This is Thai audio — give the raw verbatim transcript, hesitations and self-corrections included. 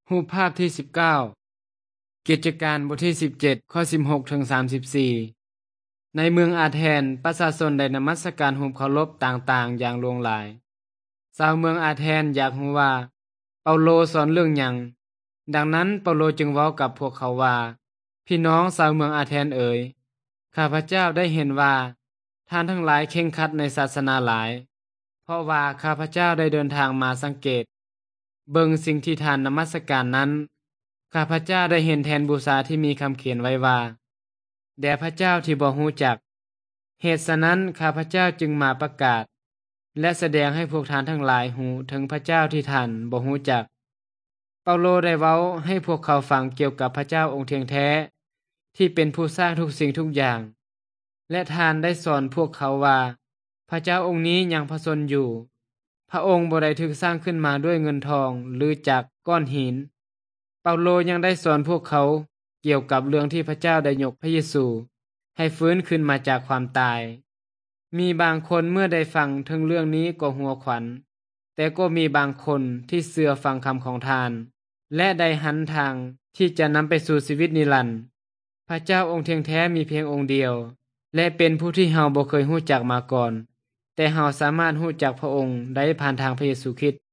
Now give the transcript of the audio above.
รูปภาพที่สิบเก้ากิจการบทที่สิบเจ็ดข้อสิบหกถึงสามสิบสี่ในเมืองอาแทนประชาชนได้นมัสการรูปเคารพต่างๆอย่างหลวงหลายชาวเมืองอาแทนอยากรู้ว่าเปาโลสอนเรื่องหยังดังนั้นเปาโลจึงเว้ากับพวกเขาว่าพี่น้องชาวเมืองอาแทนเอ๋ยข้าพเจ้าได้เห็นว่าท่านทั้งหลายเคร่งครัดในศาสนาหลายเพราะว่าข้าพเจ้าได้เดินทางมาสังเกตเบิ่งสิ่งที่ท่านนมัสการนั้นข้าพเจ้าได้เห็นแทนบูชาที่มีคำเขียนไว้ว่าแด่พระเจ้าที่บ่ฮู้จักเหตุฉะนั้นข้าพเจ้าจึงมาประกาศและแสดงให้พวกท่านทั้งหลายหูถึงพระเจ้าที่ท่านบ่ฮู้จักเปาโลได้เว้าให้พวกเขาฟังเกี่ยวกับพระเจ้าองค์เทียงแท้ที่เป็นผู้สร้างทุกสิ่งทุกอย่างและท่านได้สอนพวกเขาว่าพระเจ้าองค์นี้ยังผสนอยู่พระองค์บ่ได้ถูกสร้างขึ้นมาด้วยเงินทองหรือจากก้อนหินเปาโลยังได้สอนพวกเขาเกี่ยวกับเรื่องที่พระเจ้าได้ยกพระเยซูให้ฟื้นขึ้นมาจากความตายมีบางคนเมื่อได้ฟังถึงเรื่องนี้ก็หัวขวัญแต่ก็มีบางคนที่เชื่อฟังคำของทานและได้หันทางที่จะนำไปสู่ชีวิตนิรันดร์พระเจ้าองค์เทียงแท้มีเพียงองค์เดียวและเป็นผู้ที่เฮาบ่เคยรู้จักมาก่อนแต่เฮาสามารถรู้จักพระองค์ได้ผ่านทางพระเยซูคริสต์